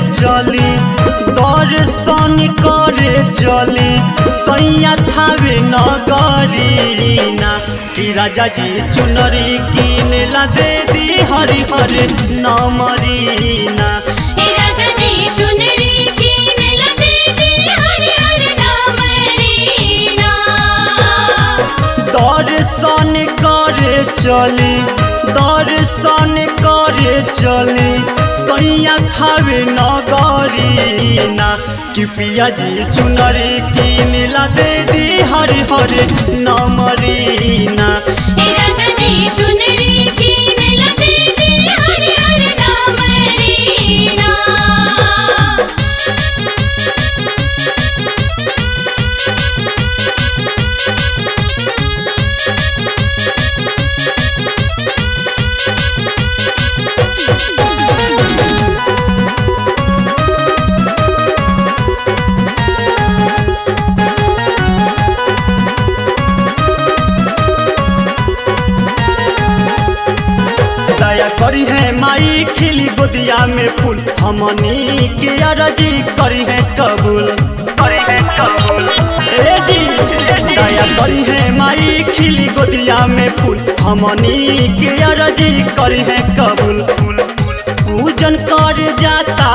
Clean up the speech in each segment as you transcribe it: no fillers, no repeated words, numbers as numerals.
चली दर्शन करे चली सैया थावे नगरीना कि राजा जी चुनरी किनेला दे दी हरि हरि नमरीना दर्शन करे चली सैया थावे नगरीना कि पिया जी चुनरी किनेला दे दी हरि हरि नमरीना दया करी है माई खिली गोदिया में फूल हमनी के अर्जी करी है कबूल ए जी दया करी है माई खिली गोदिया में फूल हमनी के अर्जी करी है कबूल पूजन कर जाता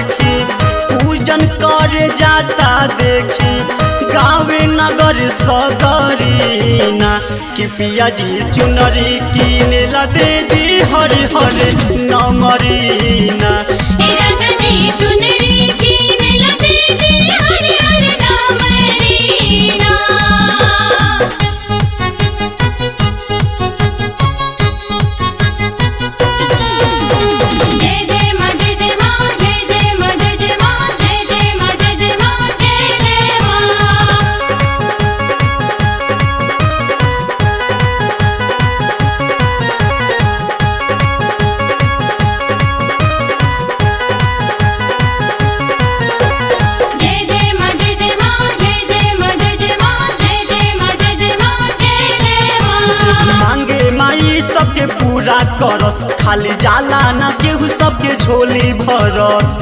देखी गावे नगर सगरीना कि पिया जी चुनरी किनेला दे दी हरि हरि नमरीना सबके पूरा करस खाली जाला ना केहू सबके झोली भरस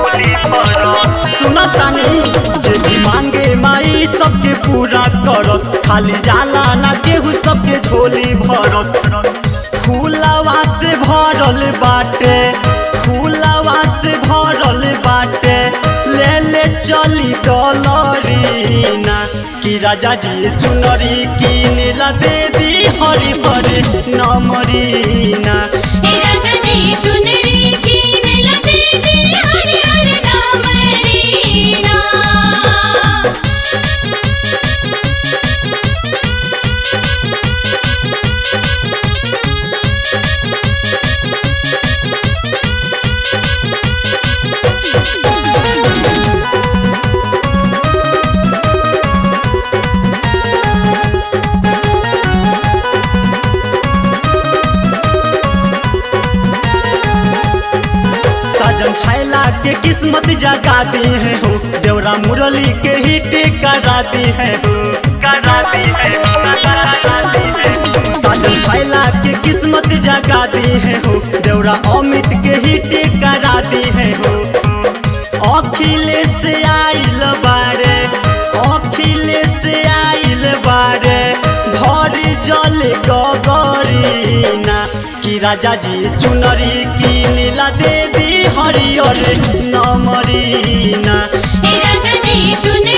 सुना तानी जे मांगे माई सबके पूरा करस खाली जाला ना केहू सबके झोली भरस फूलवा से भरल बाटे ले ले चली डॉलरीना कि राजा जी चुनरी किनेला दे दी हरि हरि नमरीना साजन छैला के किस्मत जगा दी है हो देवरा मुरली के हिट करा दी है हो साजन छैला के किस्मत जगा दी है हो देवरा अमित के हिट करा दी है हो अखिलेश आइल बारे भरी जल गगरीना कि राजा जी चुनरी किनेला दे दी हरि हरि नमरीना राजा जी चुनरी